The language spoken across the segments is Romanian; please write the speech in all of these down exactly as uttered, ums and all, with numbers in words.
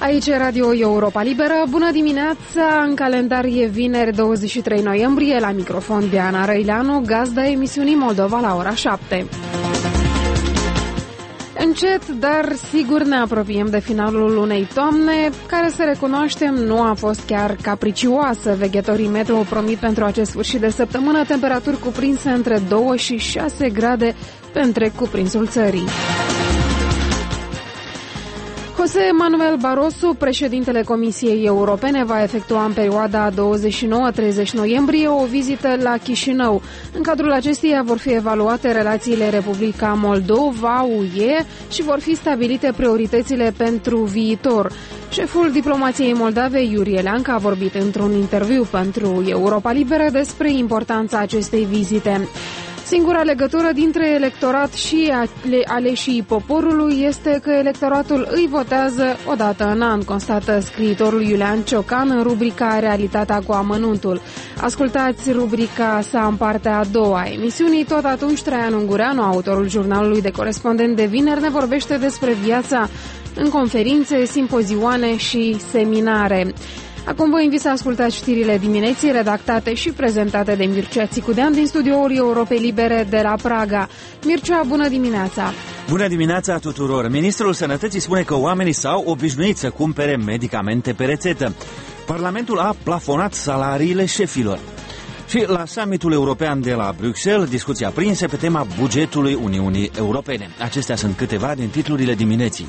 Aici e Radio Europa Liberă. Bună dimineața! În calendar e vineri douăzeci și trei noiembrie. La microfon Diana Răileanu, gazda emisiunii Moldova la ora șapte. Încet, dar sigur ne apropiem de finalul unei toamne, care, să recunoaștem, nu a fost chiar capricioasă. Veghetorii meteo promit pentru acest sfârșit de săptămână temperaturi cuprinse între doi și șase grade pe întreg cuprinsul țării. José Manuel Barroso, președintele Comisiei Europene, va efectua în perioada douăzeci și nouă treizeci noiembrie o vizită la Chișinău. În cadrul acesteia vor fi evaluate relațiile Republica Moldova-U E și vor fi stabilite prioritățile pentru viitor. Șeful diplomației moldave, Iurie Leancă, a vorbit într-un interviu pentru Europa Liberă despre importanța acestei vizite. Singura legătură dintre electorat și aleșii poporului este că electoratul îi votează o dată în an, constată scriitorul Iulian Ciocan în rubrica Realitatea cu amănuntul. Ascultați rubrica sa în partea a doua a emisiunii. Tot atunci, Traian Ungureanu, autorul jurnalului de corespondent de vineri, ne vorbește despre viața în conferințe, simpozioane și seminare. Acum vă invit să ascultați știrile dimineții, redactate și prezentate de Mircea Țicudean din studioul Europei Libere de la Praga. Mircea, bună dimineața! Bună dimineața tuturor! Ministrul Sănătății spune că oamenii s-au obișnuit să cumpere medicamente pe rețetă. Parlamentul a plafonat salariile șefilor. Și la summitul european de la Bruxelles, discuția aprinse pe tema bugetului Uniunii Europene. Acestea sunt câteva din titlurile dimineții.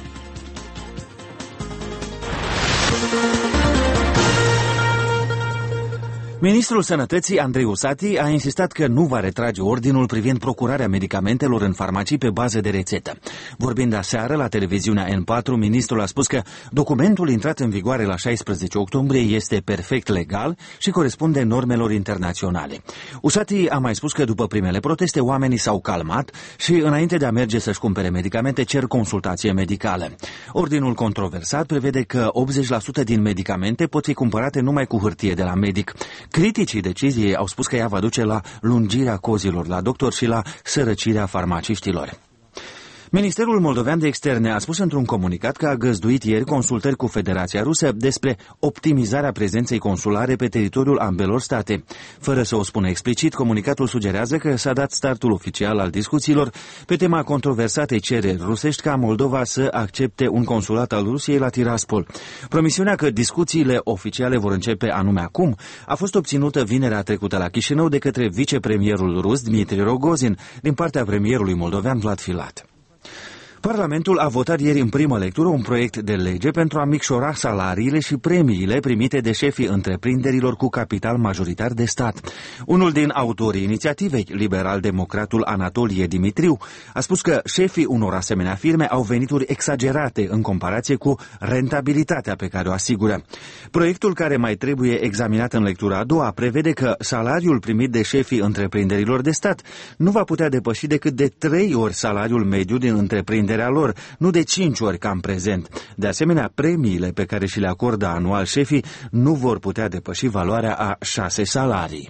Ministrul Sănătății, Andrei Usati, a insistat că nu va retrage ordinul privind procurarea medicamentelor în farmacii pe bază de rețetă. Vorbind aseară la televiziunea N patru, ministrul a spus că documentul intrat în vigoare la șaisprezece octombrie este perfect legal și corespunde normelor internaționale. Usati a mai spus că după primele proteste oamenii s-au calmat și înainte de a merge să-și cumpere medicamente cer consultație medicală. Ordinul controversat prevede că optzeci la sută din medicamente pot fi cumpărate numai cu hârtie de la medic. Criticii deciziei au spus că ea va duce la lungirea cozilor la doctor și la sărăcirea farmaciștilor. Ministerul Moldovean de Externe a spus într-un comunicat că a găzduit ieri consultări cu Federația Rusă despre optimizarea prezenței consulare pe teritoriul ambelor state. Fără să o spună explicit, comunicatul sugerează că s-a dat startul oficial al discuțiilor pe tema controversatei cereri rusești ca Moldova să accepte un consulat al Rusiei la Tiraspol. Promisiunea că discuțiile oficiale vor începe anume acum a fost obținută vinerea trecută la Chișinău de către vicepremierul rus Dmitri Rogozin din partea premierului moldovean Vlad Filat. Parlamentul a votat ieri în primă lectură un proiect de lege pentru a micșora salariile și premiile primite de șefii întreprinderilor cu capital majoritar de stat. Unul din autorii inițiativei, liberal-democratul Anatolie Dimitriu, a spus că șefii unor asemenea firme au venituri exagerate în comparație cu rentabilitatea pe care o asigură. Proiectul, care mai trebuie examinat în lectura a doua, prevede că salariul primit de șefii întreprinderilor de stat nu va putea depăși decât de trei ori salariul mediu din întreprindere lor, nu de cinci ori ca în prezent. De asemenea, premiile pe care și le acordă anual șefii nu vor putea depăși valoarea a șase salarii.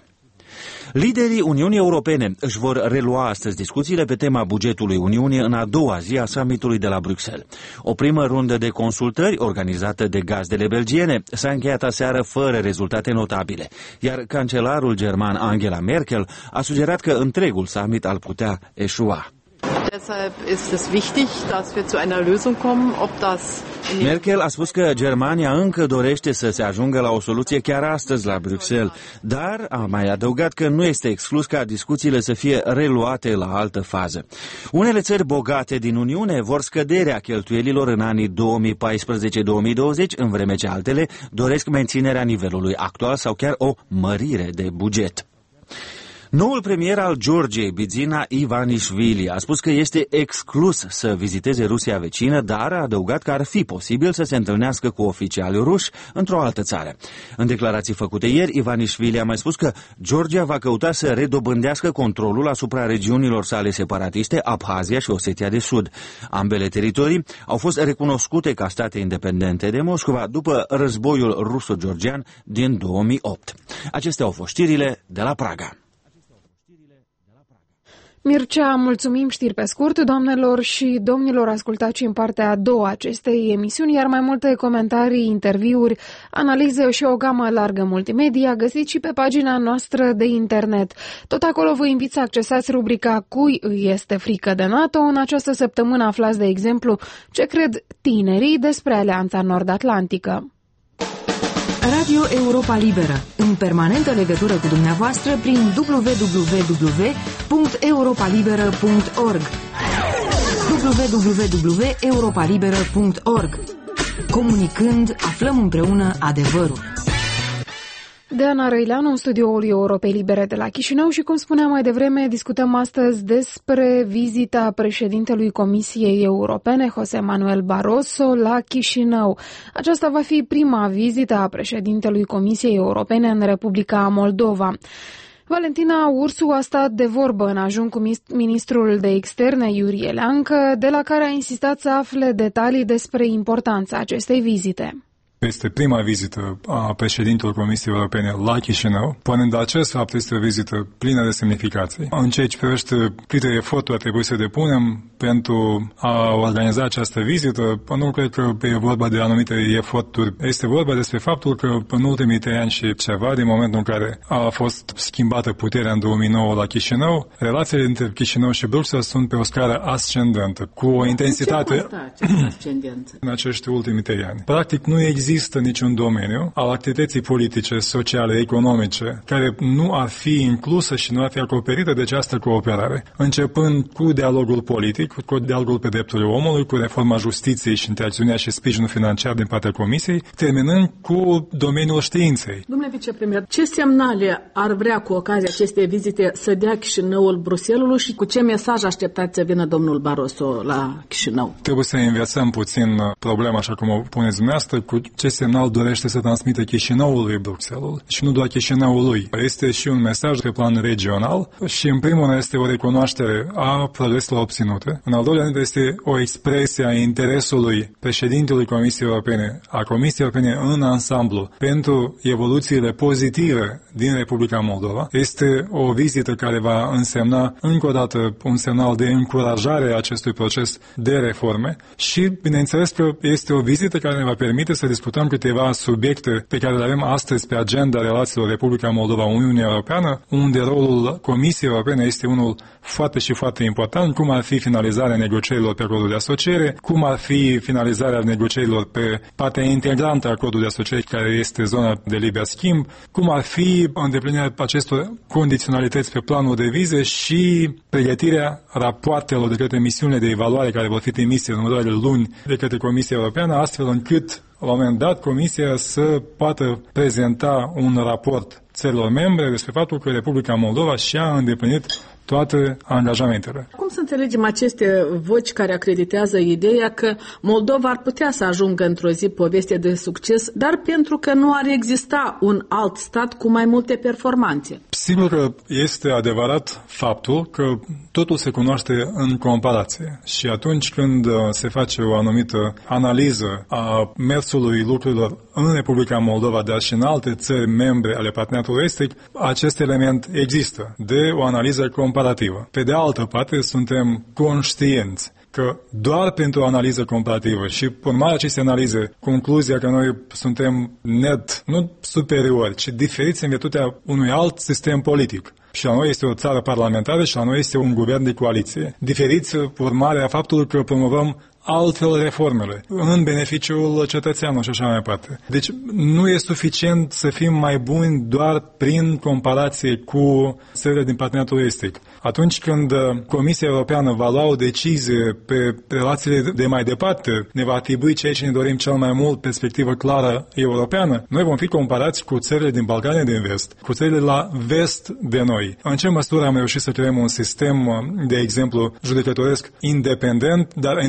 Liderii Uniunii Europene își vor relua astăzi discuțiile pe tema bugetului Uniunii în a doua zi a summitului de la Bruxelles. O primă rundă de consultări organizată de gazdele belgiene s-a încheiat aseară fără rezultate notabile, iar cancelarul german Angela Merkel a sugerat că întregul summit ar putea eșua. Merkel a spus că Germania încă dorește să se ajungă la o soluție chiar astăzi la Bruxelles, dar a mai adăugat că nu este exclus ca discuțiile să fie reluate la altă fază. Unele țări bogate din Uniune vor scăderea cheltuielilor în anii două mii paisprezece două mii douăzeci, în vreme ce altele doresc menținerea nivelului actual sau chiar o mărire de buget. Noul premier al Georgiei, Bidzina Ivanishvili, a spus că este exclus să viziteze Rusia vecină, dar a adăugat că ar fi posibil să se întâlnească cu oficiali ruși într-o altă țară. În declarații făcute ieri, Ivanishvili a mai spus că Georgia va căuta să redobândească controlul asupra regiunilor sale separatiste, Abhazia și Osetia de Sud. Ambele teritorii au fost recunoscute ca state independente de Moscova după războiul ruso-georgian din două mii opt. Acestea au fost știrile de la Praga. Mircea, mulțumim, știri pe scurt, doamnelor și domnilor, ascultați în partea a doua acestei emisiuni, iar mai multe comentarii, interviuri, analize și o gamă largă multimedia găsiți și pe pagina noastră de internet. Tot acolo vă invit să accesați rubrica Cui îi este frică de NATO. În această săptămână aflați, de exemplu, ce cred tinerii despre Alianța Nord-Atlantică. Radio Europa Liberă, în permanentă legătură cu dumneavoastră prin w w w punct europa liberă punct org w w w punct europa liberă punct org. Comunicând, aflăm împreună adevărul. Deana Răileanu, în studioul Europei Libere de la Chișinău și, cum spuneam mai devreme, discutăm astăzi despre vizita președintelui Comisiei Europene, José Manuel Barroso, la Chișinău. Aceasta va fi prima vizită a președintelui Comisiei Europene în Republica Moldova. Valentina Ursu a stat de vorbă în ajun cu ministrul de externe Iuri Eleancă, de la care a insistat să afle detalii despre importanța acestei vizite. Este prima vizită a președintelui Comisiei Europene la Chișinău, punând acest fapt este o vizită plină de semnificații. În ceea ce privește câte eforturi trebuie să depunem pentru a organiza această vizită, nu cred că e vorba de anumite eforturi. Este vorba despre faptul că în ultimii trei ani și ceva, din momentul în care a fost schimbată puterea în două mii nouă la Chișinău, relațiile între Chișinău și Bruxelles sunt pe o scară ascendentă, cu o intensitate în acești ultimi trei ani. Practic nu există Există niciun domeniu al activității politice, sociale, economice, care nu ar fi inclusă și nu ar fi acoperită de această cooperare. Începând cu dialogul politic, cu dialogul pe drepturile omului, cu reforma justiției și interacțiunea și sprijinul financiar din partea Comisiei, terminând cu domeniul științei. Domnule vicepremier, ce semnale ar vrea cu ocazia acestei vizite să dea Chișinăul Bruxellesului și cu ce mesaj așteptați să vină domnul Barroso la Chișinău? Trebuie să inversăm puțin problema, așa cum o puneți dumneavoastră, cu ce semnal dorește să transmită Chișinăului Bruxelles și nu doar Chișinăului. Este și un mesaj pe plan regional și, în primul rând, este o recunoaștere a progreselor obținute. În al doilea rând, este o expresie a interesului președintelui Comisiei Europene, a Comisiei Europene în ansamblu, pentru evoluțiile pozitive din Republica Moldova. Este o vizită care va însemna, încă o dată, un semnal de încurajare a acestui proces de reforme și, bineînțeles, că este o vizită care ne va permite să discutăm câteva subiecte pe care le avem astăzi pe agenda relațiilor Republica Moldova-Uniunea Europeană, unde rolul Comisiei Europene este unul foarte și foarte important, cum ar fi finalizarea negocierilor pe acordul de asociere, cum ar fi finalizarea negocierilor pe partea integrantă a acordului de asociere, care este zona de liber schimb, cum ar fi îndeplinirea acestor condiționalități pe planul de vize și pregătirea rapoartelor de către misiunile de evaluare care vor fi trimise în următoarele luni de către Comisia Europeană, astfel încât la un moment dat, Comisia să poată prezenta un raport țărilor membre despre faptul că Republica Moldova și-a îndeplinit toate angajamentele. Cum să înțelegem aceste voci care acreditează ideea că Moldova ar putea să ajungă într-o zi poveste de succes, dar pentru că nu ar exista un alt stat cu mai multe performanțe? Sigur că este adevărat faptul că totul se cunoaște în comparație și atunci când se face o anumită analiză a mersului lucrurilor în Republica Moldova, dar și în alte țări membre ale parteneriatului estic, acest element există de o analiză comparativă. comparativă. Pe de altă parte, suntem conștienți că doar pentru o analiză comparativă și urmarea acestei analize, concluzia că noi suntem net, nu superiori, ci diferiți în virtutea unui alt sistem politic. Și la noi este o țară parlamentară și la noi este un guvern de coaliție. Diferiți urmarea faptului că promovăm altfel reformele, în beneficiul cetățeanului și așa mai departe. Deci nu e suficient să fim mai buni doar prin comparație cu țările din parteneriatul estic. Atunci când Comisia Europeană va lua o decizie pe relațiile de mai departe, ne va atribui ceea ce ne dorim cel mai mult, perspectivă clară europeană, noi vom fi comparați cu țările din Balcanii din vest, cu țările la vest de noi. În ce măsură am reușit să creăm un sistem, de exemplu, judecătoresc independent, dar independent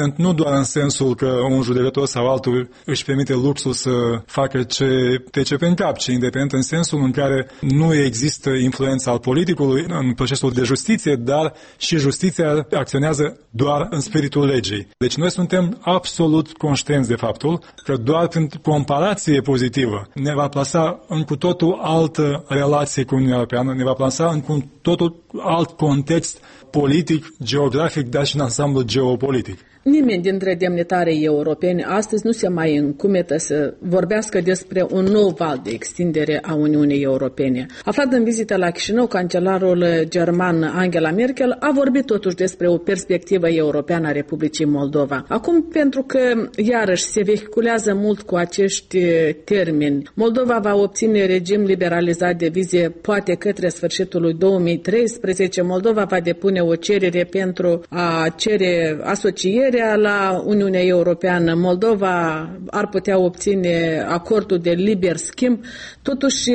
independent nu doar în sensul că un judecător sau altul își permite luxul să facă ce trece prin cap, ci independent în sensul în care nu există influența al politicului în procesul de justiție, dar și justiția acționează doar în spiritul legii. Deci noi suntem absolut conștienți de faptul că doar prin comparație pozitivă ne va plasa în cu totul altă relație cu Uniunea Europeană, ne va plasa în cu totul alt context politic, geografic, dar și în ansamblu geopolitic. Nimeni dintre demnitarii europeni astăzi nu se mai încumetă să vorbească despre un nou val de extindere a Uniunii Europene. Aflat în vizită la Chișinău, cancelarul german Angela Merkel a vorbit totuși despre o perspectivă europeană a Republicii Moldova. Acum, pentru că iarăși se vehiculează mult cu acești termeni, Moldova va obține regim liberalizat de vize poate către sfârșitul lui două mii treisprezece. Moldova va depune o cerere pentru a cere asociere la Uniunea Europeană. Moldova ar putea obține acordul de liber schimb. Totuși,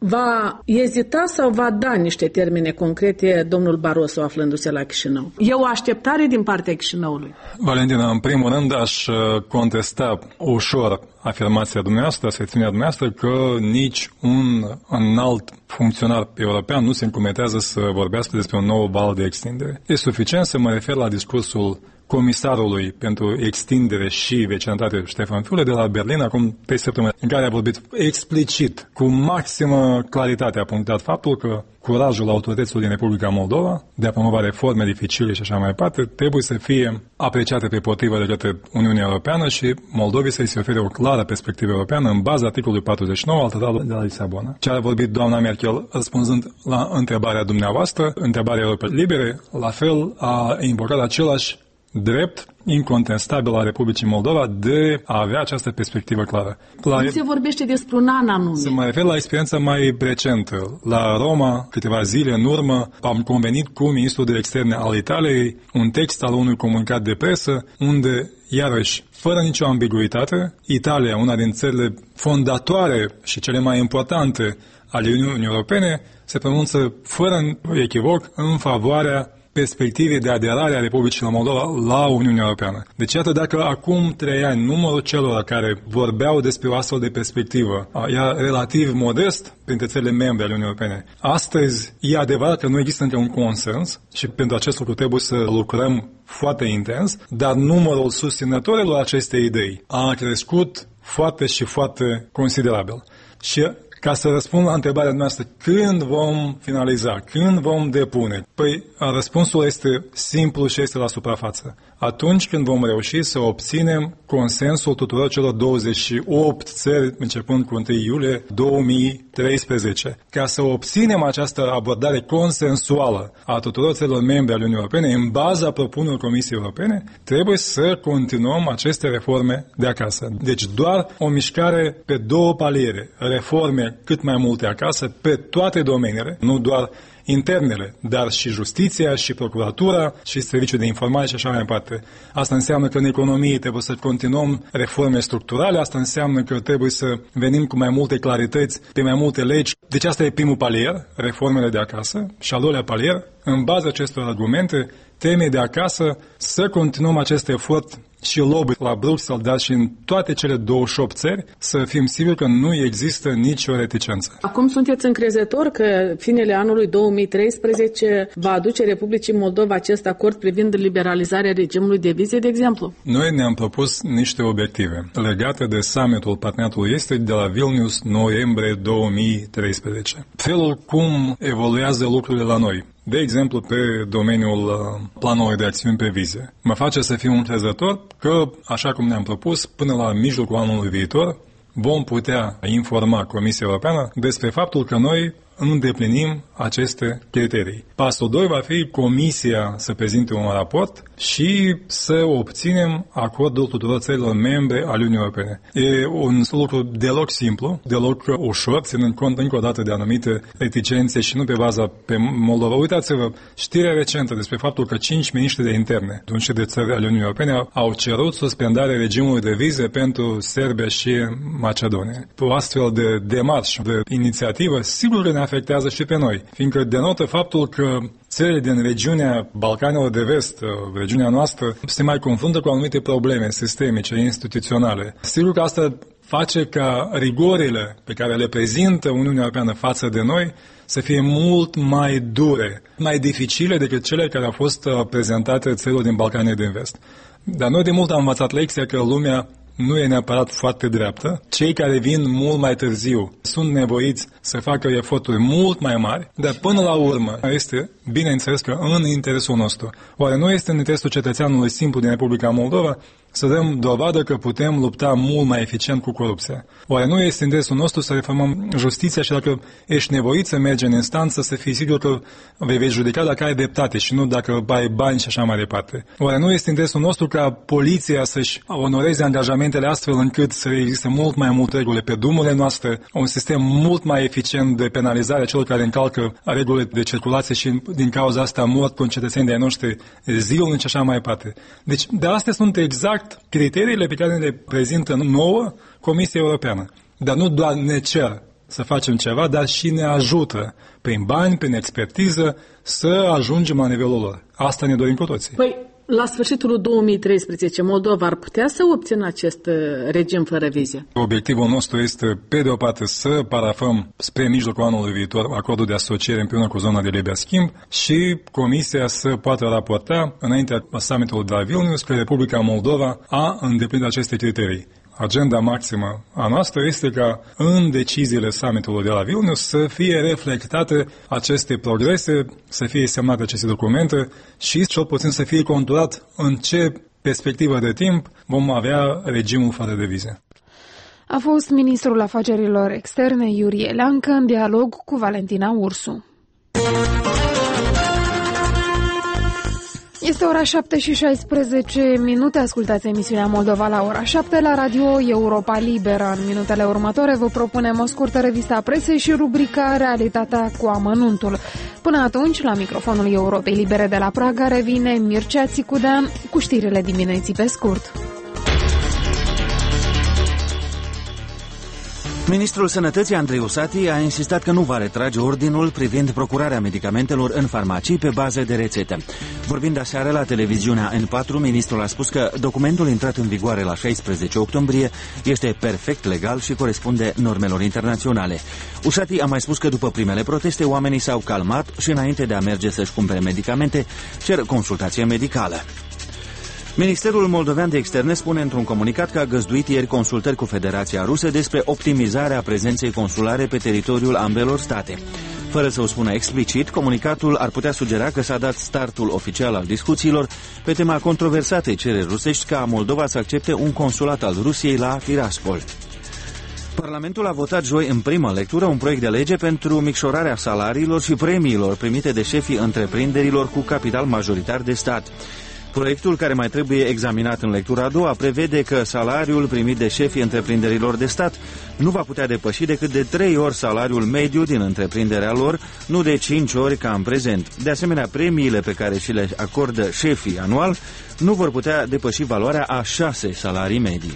va ezita sau va da niște termene concrete domnul Barroso aflându-se la Chișinău? E o așteptare din partea Chișinăului? Valentina, în primul rând aș contesta ușor afirmația dumneavoastră, secțiunea dumneavoastră, că nici un înalt funcționar european nu se încumetează să vorbească despre un nou val de extindere. E suficient să mă refer la discursul comisarului pentru extindere și vecinătate Ștefan Füle de la Berlin acum trei săptămâni, în care a vorbit explicit, cu maximă claritate, a punctat faptul că curajul autorităților din Republica Moldova de a promova reforme dificile și așa mai departe trebuie să fie apreciate pe potrivă de către Uniunea Europeană și Moldovei să-i se ofere o clară perspectivă europeană în baza articolului patruzeci și nouă al Tratatului de la Lisabona. Ce a vorbit doamna Merkel răspunzând la întrebarea dumneavoastră, întrebarea Europei Libere, la fel a invocat același drept incontestabil al Republicii Moldova de a avea această perspectivă clară. La... Nu se vorbește despre un an anume. Să mă refer la experiența mai recentă. La Roma, câteva zile în urmă, am convenit cu ministrul de externe al Italiei un text al unui comunicat de presă unde, iarăși, fără nicio ambiguitate, Italia, una din țările fondatoare și cele mai importante ale Uniunii Europene, se pronunță fără echivoc în favoarea perspective de aderare a Republicii Moldova la Uniunea Europeană. Deci, iată, dacă acum trei ani numărul celor care vorbeau despre o astfel de perspectivă era relativ modest printre țările membre ale Uniunii Europene, astăzi e adevărat că nu există încă un consens și pentru acest lucru trebuie să lucrăm foarte intens, dar numărul susținătorilor acestei idei a crescut foarte și foarte considerabil. Și ca să răspund la întrebarea noastră, când vom finaliza, când vom depune? Păi, răspunsul este simplu și este la suprafață. Atunci când vom reuși să obținem consensul tuturor celor douăzeci și opt țări, începând cu întâi iulie două mii treisprezece. Ca să obținem această abordare consensuală a tuturor țărilor membre ale Uniunii Europene, în baza propunerilor Comisiei Europene, trebuie să continuăm aceste reforme de acasă. Deci doar o mișcare pe două paliere, reforme cât mai multe acasă, pe toate domeniile, nu doar internele, dar și justiția, și procuratura, și serviciul de informare și așa mai departe. Asta înseamnă că în economie trebuie să continuăm reforme structurale, asta înseamnă că trebuie să venim cu mai multe clarități pe mai multe legi. Deci asta e primul palier, reformele de acasă, și al doilea palier, în baza acestor argumente, teme de acasă, să continuăm acest efort și lobby la Bruxelles, dar și în toate cele douăzeci și opt țări, să fim siguri că nu există nicio reticență. Acum sunteți încrezător că finele anului două mii treisprezece va aduce Republicii Moldova acest acord privind liberalizarea regimului de vize, de exemplu? Noi ne-am propus niște obiective legate de summitul Parteneriatului Estic de la Vilnius, noiembrie două mii treisprezece. Felul cum evoluează lucrurile la noi, de exemplu, pe domeniul planului de acțiuni pe vize, mă face să fiu încrezător că, așa cum ne-am propus, până la mijlocul anului viitor, vom putea informa Comisia Europeană despre faptul că noi îndeplinim aceste criterii. Pasul doi va fi Comisia să prezinte un raport și să obținem acordul tuturor țărilor membre ale Uniunii Europene. E un lucru deloc simplu, deloc ușor, ținând cont încă o dată de anumite reticențe și nu pe baza pe Moldova. Uitați-vă, știrea recentă despre faptul că cinci miniștri de interne, atunci de țări ale Uniunii Europene, au cerut suspendarea regimului de vize pentru Serbia și Macedonia. O astfel de demarș, de inițiativă, sigur că ne-a afectează și pe noi, fiindcă denotă faptul că țările din regiunea Balcanilor de Vest, regiunea noastră, se mai confruntă cu anumite probleme sistemice, instituționale. Sigur că asta face ca rigorile pe care le prezintă Uniunea Europeană față de noi să fie mult mai dure, mai dificile decât cele care au fost prezentate țărilor din Balcanii din Vest. Dar noi de mult am învățat lecția că lumea nu e neapărat foarte dreaptă. Cei care vin mult mai târziu sunt nevoiți să facă eforturi mult mai mari, dar până la urmă este, bineînțeles că în interesul nostru. Oare nu este în interesul cetățeanului simplu din Republica Moldova să dăm dovadă că putem lupta mult mai eficient cu corupția? Oare nu este în interesul nostru să reformăm justiția și dacă ești nevoit să mergi în instanță, să fii sigur că vei, vei judeca dacă ai dreptate și nu dacă ai bani și așa mai departe? Oare nu este în interesul nostru ca poliția să-și onoreze angajamentele astfel încât să existe mult mai multe reguli pe drumurile noastre, un sistem mult mai eficient de penalizare a celor care încalcă regulile de circulație și din cauza asta mor concetățeni de ai noștri zilnici și așa mai departe? Deci de astea sunt exact criteriile pe care le prezintă nouă Comisia Europeană. Dar nu doar ne cer să facem ceva, dar și ne ajută prin bani, prin expertiză să ajungem la nivelul lor. Asta ne dorim cu toții. Păi, la sfârșitul două mii treisprezece, Moldova ar putea să obțină acest regim fără vize? Obiectivul nostru este, pe de o parte, să parafăm spre mijlocul anului viitor acordul de asociere împreună cu zona de liber schimb și Comisia să poată raporta înaintea summitului de la Vilnius că Republica Moldova a îndeplinit aceste criterii. Agenda maximă a noastră este ca în deciziile summitului de la Vilnius să fie reflectate aceste progrese, să fie semnate aceste documente și cel puțin să fie conturat în ce perspectivă de timp vom avea regimul fără de vize. A fost ministrul afacerilor externe Iurie Leancă în dialog cu Valentina Ursu. Este ora șapte și șaisprezece minute, ascultați emisiunea Moldova la ora șapte la Radio Europa Liberă. În minutele următoare vă propunem o scurtă revistă a presei și rubrica Realitatea cu amănuntul. Până atunci, la microfonul Europei Libere de la Praga revine Mircea Țicudean cu știrile dimineții pe scurt. Ministrul Sănătății Andrei Usati a insistat că nu va retrage ordinul privind procurarea medicamentelor în farmacii pe bază de rețetă. Vorbind aseară la televiziunea N patru, ministrul a spus că documentul intrat în vigoare la șaisprezece octombrie este perfect legal și corespunde normelor internaționale. Usati a mai spus că după primele proteste, oamenii s-au calmat și înainte de a merge să-și cumpere medicamente, cer consultație medicală. Ministerul Moldovean de Externe spune într-un comunicat că a găzduit ieri consultări cu Federația Rusă despre optimizarea prezenței consulare pe teritoriul ambelor state. Fără să o spună explicit, comunicatul ar putea sugera că s-a dat startul oficial al discuțiilor pe tema controversatei cereri rusești ca Moldova să accepte un consulat al Rusiei la Tiraspol. Parlamentul a votat joi în primă lectură un proiect de lege pentru micșorarea salariilor și premiilor primite de șefii întreprinderilor cu capital majoritar de stat. Proiectul, care mai trebuie examinat în lectura a doua, prevede că salariul primit de șefii întreprinderilor de stat nu va putea depăși decât de trei ori salariul mediu din întreprinderea lor, nu de cinci ori ca în prezent. De asemenea, premiile pe care și le acordă șefii anual nu vor putea depăși valoarea a șase salarii medii.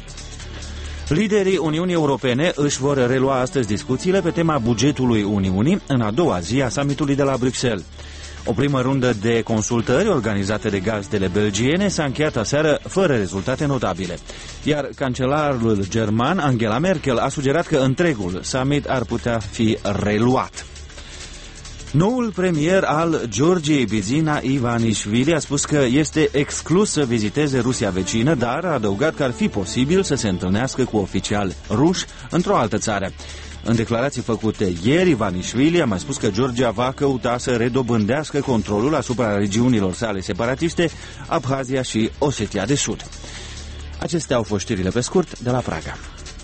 Liderii Uniunii Europene își vor relua astăzi discuțiile pe tema bugetului Uniunii în a doua zi a summitului de la Bruxelles. O primă rundă de consultări organizate de gazdele belgiene s-a încheiat aseară fără rezultate notabile, iar cancelarul german Angela Merkel a sugerat că întregul summit ar putea fi reluat. Noul premier al Georgiei, Bidzina Ivanișvili, a spus că este exclus să viziteze Rusia vecină, dar a adăugat că ar fi posibil să se întâlnească cu oficiali ruși într-o altă țară. În declarații făcute ieri, Ivanișvili a mai spus că Georgia va căuta să redobândească controlul asupra regiunilor sale separatiste, Abhazia și Osetia de Sud. Acestea au fost știrile pe scurt de la Praga.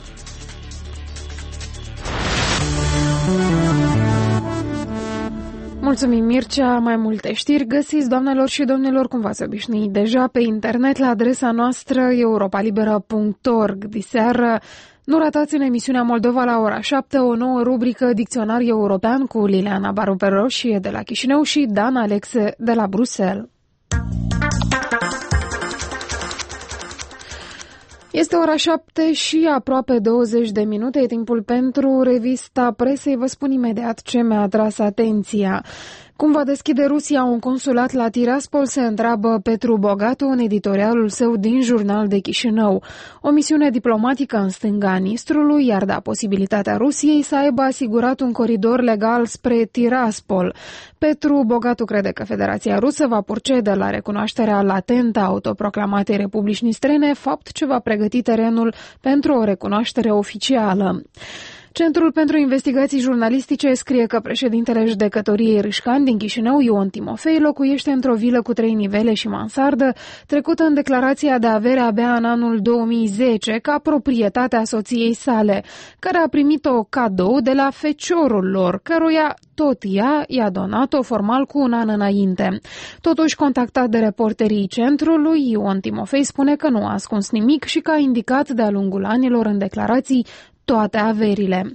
Mulțumim, Mircea. Mai multe știri găsiți, doamnelor și domnilor, cum v-ați obișnuit deja, pe internet la adresa noastră europa liberă punct org. Diseară nu ratați în emisiunea Moldova la ora șapte o nouă rubrică Dicționar European cu Liliana Baru-Peroșie de la Chișinău și Dan Alexe de la Bruxelles. Este ora șapte și aproape douăzeci de minute, e timpul pentru revista presei. Vă spun imediat ce mi-a atras atenția. Cum va deschide Rusia un consulat la Tiraspol, se întreabă Petru Bogatu în editorialul său din Jurnal de Chișinău. O misiune diplomatică în stânga Nistrului i-ar da posibilitatea Rusiei să aibă asigurat un coridor legal spre Tiraspol. Petru Bogatu crede că Federația Rusă va procede la recunoașterea latentă a autoproclamatei Republici Nistrene, fapt ce va pregăti terenul pentru o recunoaștere oficială. Centrul pentru Investigații Jurnalistice scrie că președintele judecătoriei Râșcani din Chișinău, Ion Timofei, locuiește într-o vilă cu trei nivele și mansardă, trecută în declarația de avere abia în anul două mii zece ca proprietatea soției sale, care a primit-o cadou de la feciorul lor, căruia tot ea i-a donat-o formal cu un an înainte. Totuși, contactat de reporterii centrului, Ion Timofei spune că nu a ascuns nimic și că a indicat de-a lungul anilor în declarații toate averile.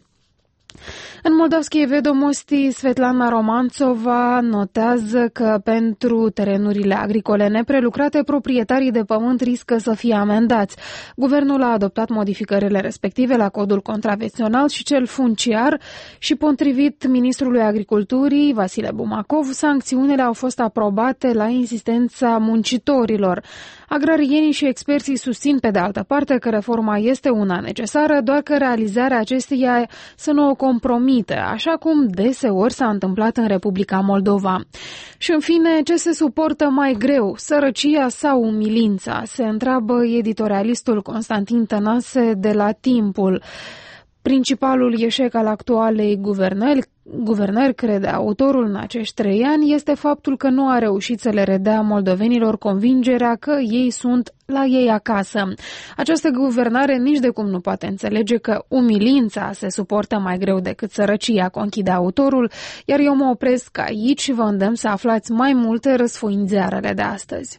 În Moldavskие Vedomosti, Svetlana Romanțova notează că pentru terenurile agricole neprelucrate, proprietarii de pământ riscă să fie amendați. Guvernul a adoptat modificările respective la codul contravențional și cel funciar și, potrivit ministrului agriculturii, Vasile Bumacov, sancțiunile au fost aprobate la insistența muncitorilor. Agrarienii și experții susțin, pe de altă parte, că reforma este una necesară, doar că realizarea acesteia să nu o compromite, așa cum deseori s-a întâmplat în Republica Moldova. Și în fine, ce se suportă mai greu, sărăcia sau umilința, se întreabă editorialistul Constantin Tănase de la Timpul. Principalul eșec al actualei guvernări, guvernări, crede autorul, în acești trei ani, este faptul că nu a reușit să le redea moldovenilor convingerea că ei sunt la ei acasă. Această guvernare nici de cum nu poate înțelege că umilința se suportă mai greu decât sărăcia, conchide autorul, iar eu mă opresc aici și vă îndemn să aflați mai multe răsfoind ziarele de astăzi.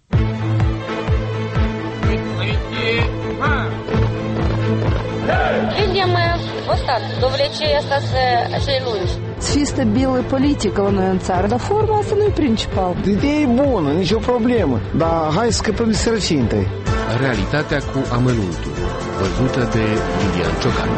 Людям устат, довлече остаться acei lungi. Fi stabilă politică la noi în țară, dar forma asta nu e principal. Ideea e bună, nicio problemă, dar hai să scăpăm de sărăcie întâi. Realitatea cu amănuntul, văzută de Lilian Ciocan.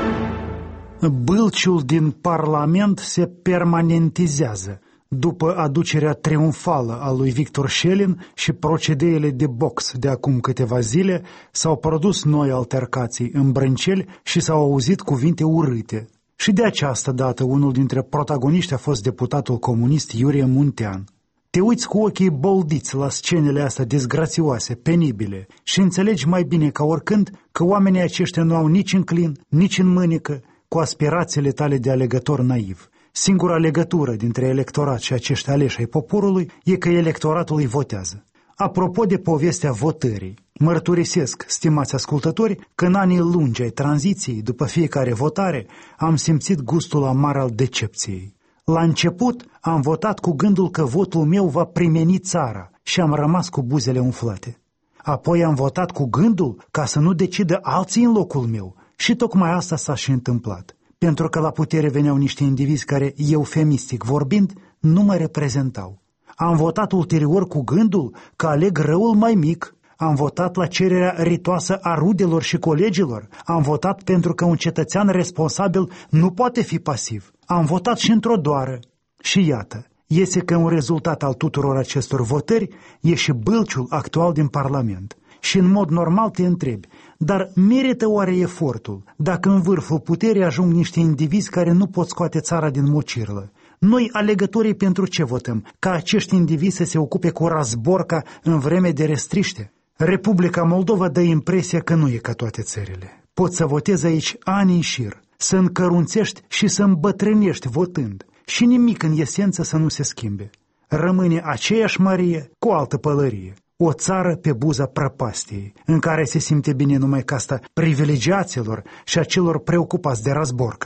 Bâlciul din Parlament se permanentizează după aducerea triumfală a lui Victor Șelin și procedeele de box de acum câteva zile, s-au produs noi altercații în Brânceli și s-au auzit cuvinte urâte. Și de această dată unul dintre protagoniști a fost deputatul comunist Iurie Muntean. Te uiți cu ochii boldiți la scenele astea disgrațioase, penibile și înțelegi mai bine ca oricând că oamenii aceștia nu au nici în clin, nici în mânecă cu aspirațiile tale de alegător naiv. Singura legătură dintre electorat și acești aleși ai poporului e că electoratul îi votează. Apropo de povestea votării, mărturisesc, stimați ascultători, că în anii lungi ai tranziției, după fiecare votare, am simțit gustul amar al decepției. La început am votat cu gândul că votul meu va primeni țara și am rămas cu buzele umflate. Apoi am votat cu gândul ca să nu decidă alții în locul meu și tocmai asta s-a și întâmplat. Pentru că la putere veneau niște indivizi care, eufemistic vorbind, nu mă reprezentau. Am votat ulterior cu gândul că aleg răul mai mic, am votat la cererea ritoasă a rudelor și colegilor, am votat pentru că un cetățean responsabil nu poate fi pasiv, am votat și într-o doară. Și iată, iese că un rezultat al tuturor acestor votări e și bâlciul actual din Parlament. Și în mod normal te întrebi, dar merită oare efortul dacă în vârful puterii ajung niște indivizi care nu pot scoate țara din mocirlă? Noi, alegătorii, pentru ce votăm? Ca acești indivizi să se ocupe cu razborca în vreme de restriște? Republica Moldova dă impresia că nu e ca toate țările. Poți să votezi aici ani în șir, să încărunțești și să îmbătrânești votând și nimic în esență să nu se schimbe. Rămâne aceeași Marie cu altă pălărie. O țară pe buza prăpastiei, în care se simte bine numai casta privilegiaților și a celor preocupați de razborcă.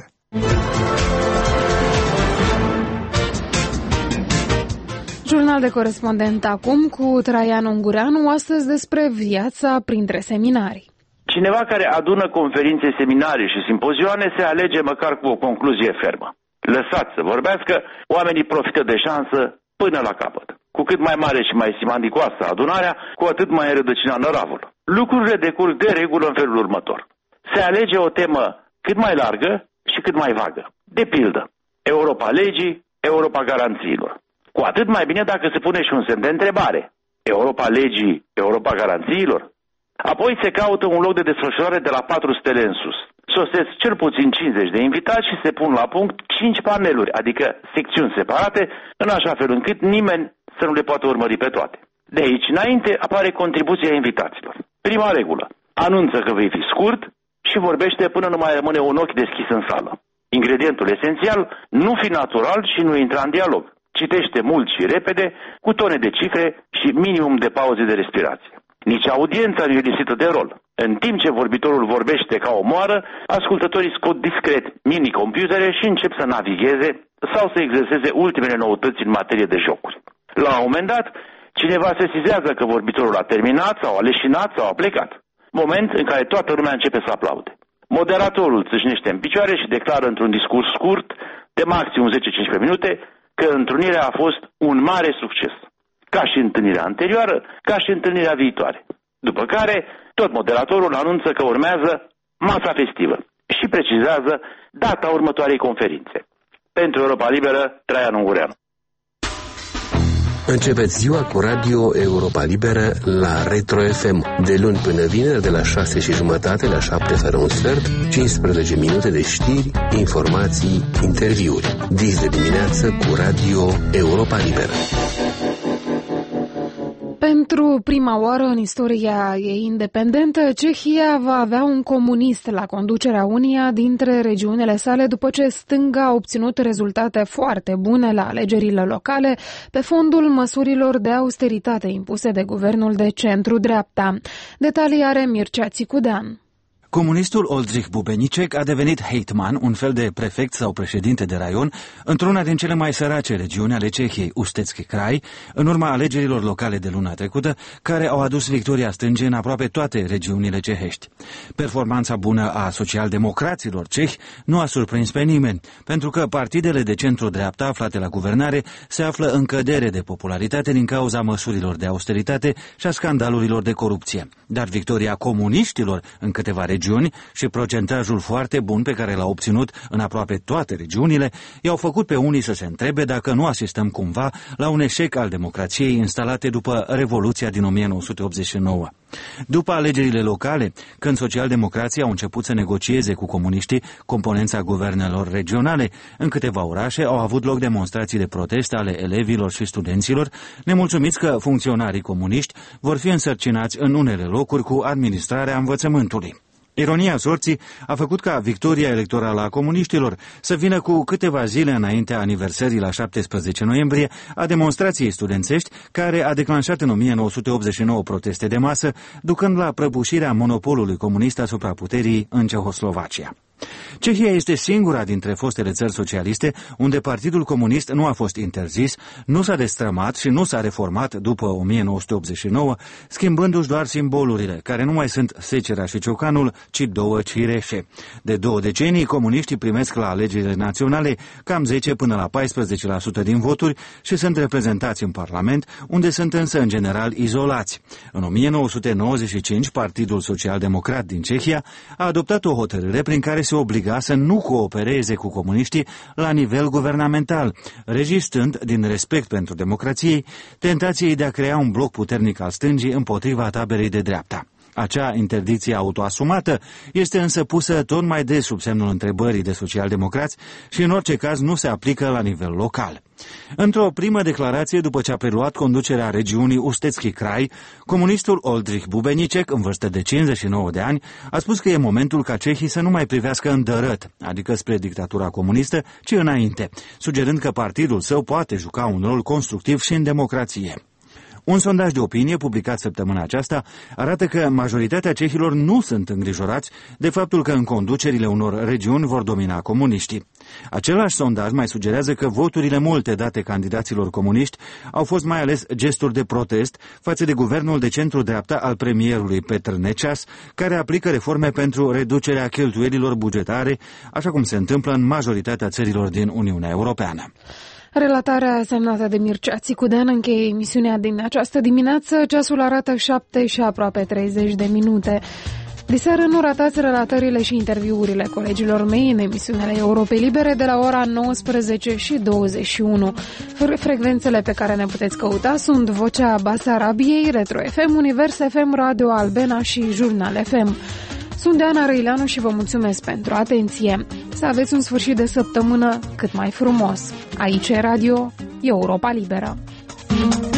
Jurnal de corespondent acum cu Traian Ungureanu, astăzi despre viața printre seminarii. Cineva care adună conferințe, seminarii și simpozioane se alege măcar cu o concluzie fermă. Lăsați să vorbească, oamenii profită de șansă până la capăt. Cu cât mai mare și mai simandicoasă adunarea, cu atât mai înrădăcinat năravul. lucrurile decurg de regulă în felul următor. Se alege o temă cât mai largă și cât mai vagă. De pildă, Europa legii, Europa garanțiilor. Cu atât mai bine dacă se pune și un semn de întrebare. Europa legii, Europa garanțiilor? Apoi se caută un loc de desfășurare de la patru stele în sus. Sosesc cel puțin cincizeci de invitați și se pun la punct cinci paneluri, adică secțiuni separate, în așa fel încât nimeni să nu le poată urmări pe toate. De aici înainte apare contribuția invitaților. Prima regulă. Anunță că vei fi scurt și vorbește până nu mai rămâne un ochi deschis în sală. Ingredientul esențial, nu fi natural și nu intra în dialog. Citește mult și repede, cu tone de cifre și minimum de pauze de respirație. Nici audiența nu e lipsită de rol. În timp ce vorbitorul vorbește ca o moară, ascultătorii scot discret mini-computere și încep să navigheze sau să exerseze ultimele noutăți în materie de jocuri. La un moment dat, cineva sesizează că vorbitorul a terminat sau a leșinat sau a plecat. Moment în care toată lumea începe să aplaude. Moderatorul țâșnește în picioare și declară într-un discurs scurt, de maximum zece cincisprezece minute, că întrunirea a fost un mare succes. Ca și întâlnirea anterioară, ca și întâlnirea viitoare. După care, tot moderatorul anunță că urmează masa festivă și precizează data următoarei conferințe. Pentru Europa Liberă, Traian Ungureanu. Începeți ziua cu Radio Europa Liberă la Retro F M, de luni până vineri, de la șase și jumătate la șapte fără un sfert, cincisprezece minute de știri, informații, interviuri. Dis de dimineață cu Radio Europa Liberă. Pentru prima oară în istoria ei independentă, Cehia va avea un comunist la conducerea uneia dintre regiunile sale după ce stânga a obținut rezultate foarte bune la alegerile locale pe fondul măsurilor de austeritate impuse de guvernul de centru-dreapta. Detalii are Mircea Țicudean. Comunistul Oldrich Bubenicek a devenit hetman, un fel de prefect sau președinte de raion, într-una din cele mai sărace regiuni ale Cehiei, Ústecký kraj, în urma alegerilor locale de luna trecută, care au adus victoria stângii în aproape toate regiunile cehești. Performanța bună a socialdemocraților cehi nu a surprins pe nimeni, pentru că partidele de centru-dreapta aflate la guvernare se află în cădere de popularitate din cauza măsurilor de austeritate și a scandalurilor de corupție. Dar victoria comuniștilor în câteva regiuni și procentajul foarte bun pe care l-a obținut în aproape toate regiunile i-au făcut pe unii să se întrebe dacă nu asistăm cumva la un eșec al democrației instalate după Revoluția din o mie nouă sute optzeci și nouă. După alegerile locale, când socialdemocrații au început să negocieze cu comuniștii componența guvernelor regionale, în câteva orașe au avut loc demonstrații de protest ale elevilor și studenților, nemulțumiți că funcționarii comuniști vor fi însărcinați în unele locuri cu administrarea învățământului. Ironia sorții a făcut ca victoria electorală a comuniștilor să vină cu câteva zile înaintea aniversării la șaptesprezece noiembrie a demonstrației studențești, care a declanșat în o mie nouă sute optzeci și nouă proteste de masă, ducând la prăbușirea monopolului comunist asupra puterii în Cehoslovacia. Cehia este singura dintre fostele țări socialiste unde Partidul Comunist nu a fost interzis, nu s-a destrămat și nu s-a reformat după o mie nouă sute optzeci și nouă, schimbându-și doar simbolurile, care nu mai sunt secera și ciocanul, ci două cireșe. De două decenii, comuniștii primesc la alegerile naționale cam zece până la paisprezece la sută din voturi și sunt reprezentați în Parlament, unde sunt însă în general izolați. În o mie nouă sute nouăzeci și cinci, Partidul Social-Democrat din Cehia a adoptat o hotărâre prin care se obliga să nu coopereze cu comuniștii la nivel guvernamental, rezistând, din respect pentru democrație, tentației de a crea un bloc puternic al stângii împotriva taberei de dreapta. Acea interdicție autoasumată este însă pusă tot mai des sub semnul întrebării de socialdemocrați și în orice caz nu se aplică la nivel local. Într-o primă declarație după ce a preluat conducerea regiunii Ústecký kraj, comunistul Oldrich Bubenicek, în vârstă de cincizeci și nouă de ani, a spus că e momentul ca cehii să nu mai privească îndărăt, adică spre dictatura comunistă, ci înainte, sugerând că partidul său poate juca un rol constructiv și în democrație. Un sondaj de opinie publicat săptămâna aceasta arată că majoritatea cehilor nu sunt îngrijorați de faptul că în conducerile unor regiuni vor domina comuniștii. Același sondaj mai sugerează că voturile multe date candidaților comuniști au fost mai ales gesturi de protest față de guvernul de centru-dreapta al premierului Petr Nečas, care aplică reforme pentru reducerea cheltuielilor bugetare, așa cum se întâmplă în majoritatea țărilor din Uniunea Europeană. Relatarea semnată de Mircea Țicudean încheie emisiunea din această dimineață. Ceasul arată șapte și aproape treizeci de minute. Diseară nu ratați relatările și interviurile colegilor mei în emisiunile Europei Libere de la ora nouăsprezece și douăzeci și unu. Frecvențele pe care ne puteți căuta sunt Vocea Basarabiei, Retro F M, Univers F M, Radio Albena și Jurnal F M. Sunt Diana Răileanu și vă mulțumesc pentru atenție. Să aveți un sfârșit de săptămână cât mai frumos. Aici e Radio Europa Liberă.